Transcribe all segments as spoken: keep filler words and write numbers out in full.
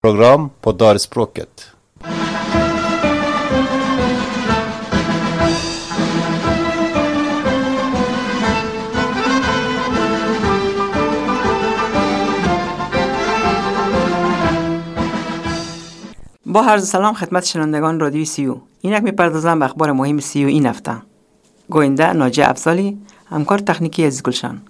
program på Darspråket. با عرض سلام خدمت شنوندگان رادیوی سیو. اینک میپردازم به اخبار مهم سیو این هفته. گوینده ناجی افضالی، همکار تکنیکی عزیز گلشن.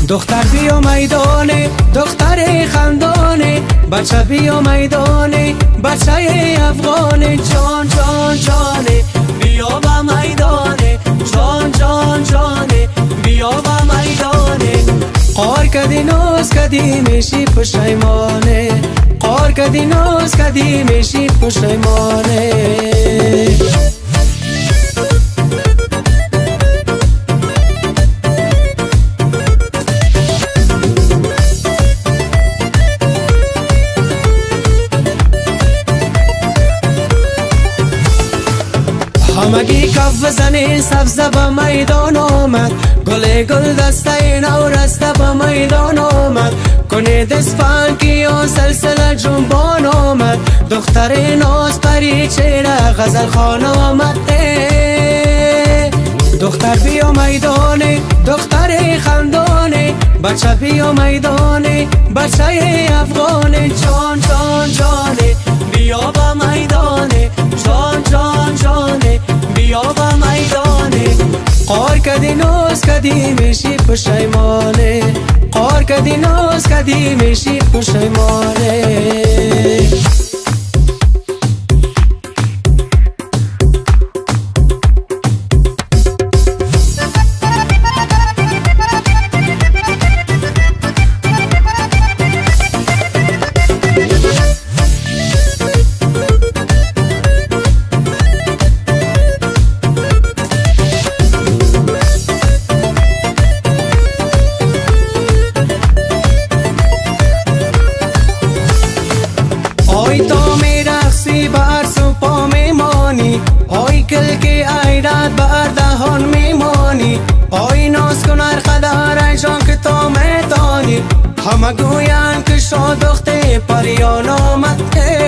دختر بیا میدانه دختر خندانه، بچه بیا میدانه بچه افغانه، جان جان جانه بیا با میدانه، جان جان جانه بیا با میدانه. قار کدی نوز کدی میشی پشیمانه، قار کدی نوز کدی میشی پشیمانه. همگی کف زنی سبز با میدان آمد، گل گل دسته نو رسته با میدان آمد، کنید اسفنگی و سلسله جنبان آمد، دختر ناز پری چهره غزل خان آمد. دختر بیا میدانه دختر خندانه، بچه بیا میدانه بچه افغانه، جان جان جانه بیا با میدانه، جان جان جانه بیا با میدانه. قار کدی نوز کدی میشی پشیمانه، قار کدی نوز کدی میشی پشیمانه. آی تو می رقصی بر سپا میمانی، آی کل که ایراد بر دهان میمانی، آی ناز کن هر قدر ای جان که تو میتانی، همه گویند که شو دختر پریان آمد.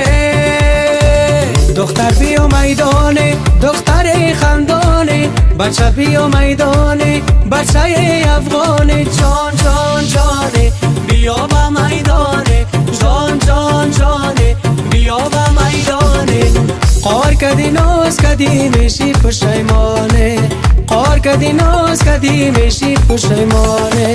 دختر بیا میدانه دختر خندانه، بچه بیا میدانه بچه افغانه، جان جان جانه بیا با میدانه، جان جان جانه بیا با میدانه. قار کدی ناز کدی میشی پشیمانه، قار کدی ناز کدی میشی پشیمانه.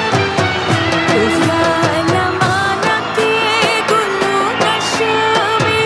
Ufla la mana ki kullu kashmi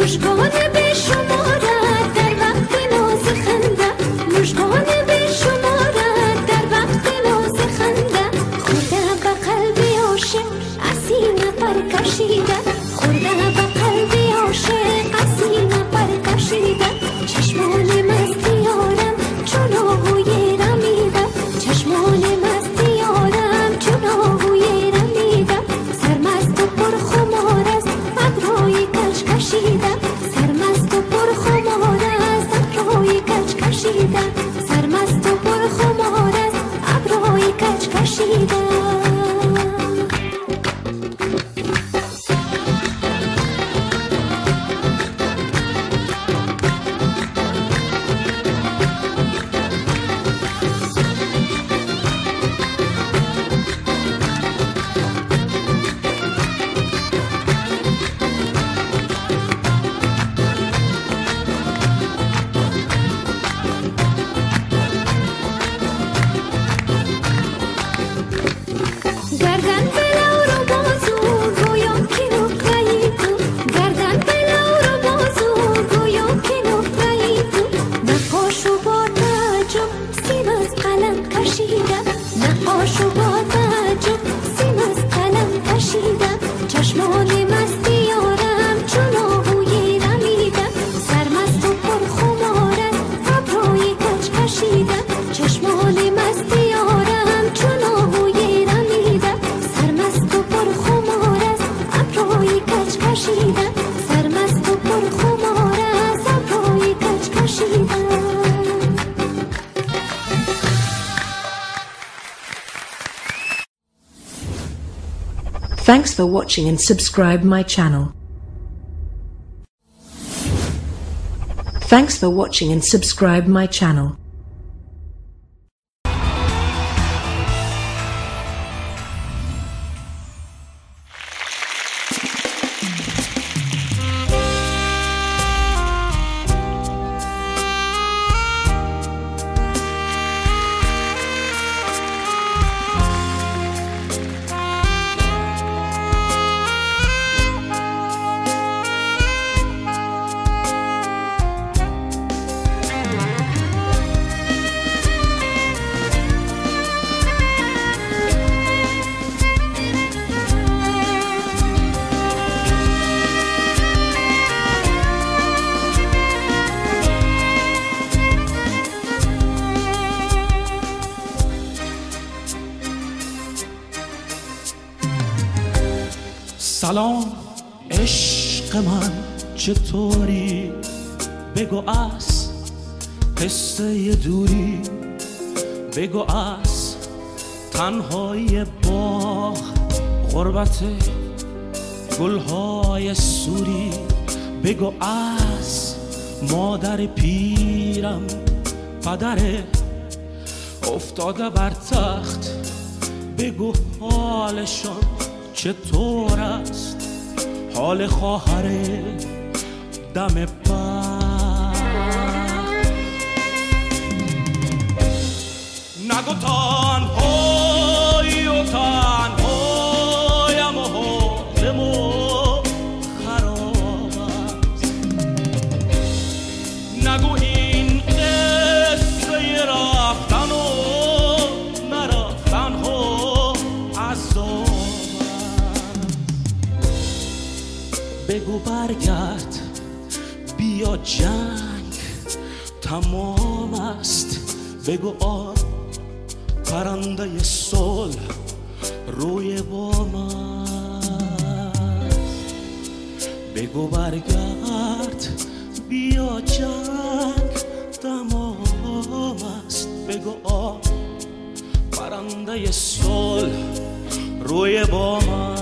مژگان بیشمارد در وقت ناز خنده، مژگان بیشمارد در وقت ناز خنده، خورده به قلب عاشق اسینه پر کشیده، خورده به قلب عاشق اسینه پر کشیده، چشمان مستی یارم چون آهوی رمیده، چشمان مستی یارم چون آهوی رمیده، سرمست و پرخمار است ابروی کج کشیده، سرمست و پرخمار است ابروی کج کشیده، سرمست و پرخمار است ابروی کج کشیده. Thanks for watching and subscribe my channel. Thanks for watching and subscribe my channel. سلام عشق من چطوری؟ بگو از قصه دوری، بگو از تنهایی باغ، غربت گلهای سوری، بگو از مادر پیرم، پدر افتاده بر تخت، بگو حالشان چطور است، حال خواهر دم پر. نگو تنهایی و تنهایم و حالم و خراب است، نگو این قصه رفتن و نرفتن ها عذاب، بگو برگرد بیا جنگ تمام است، بگو آن پرنده صلح روی بام است، بگو برگرد بیا جنگ تمام است، بگو آن پرنده صلح روی بام است.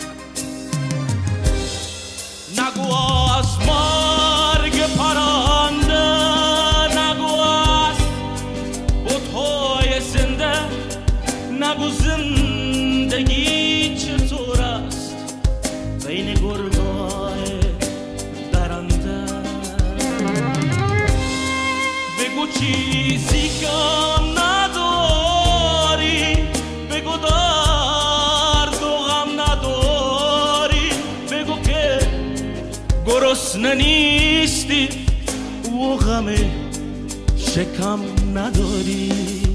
نگو از مرگ پرنده نگو زندگی چطور است بین گرگای درنده. بگو چیزی کم نداری، بگو درد و غم نداری، بگو که گرسنه نیستی و غم شکم نداری.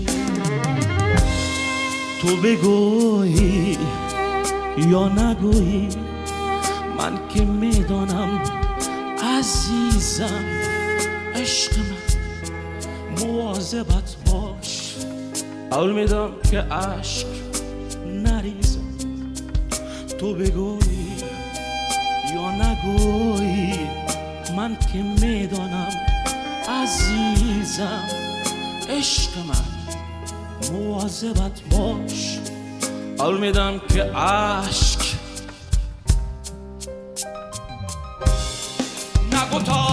تو بگویی یا نگویی من که میدانم عزیزم، عشق من مواظبت باش. قول میدم که عشق نریزم. تو بگویی یا نگویی من که میدانم عزیزم، عشق من مواظبت باش. قول میدم که عشق نگو تا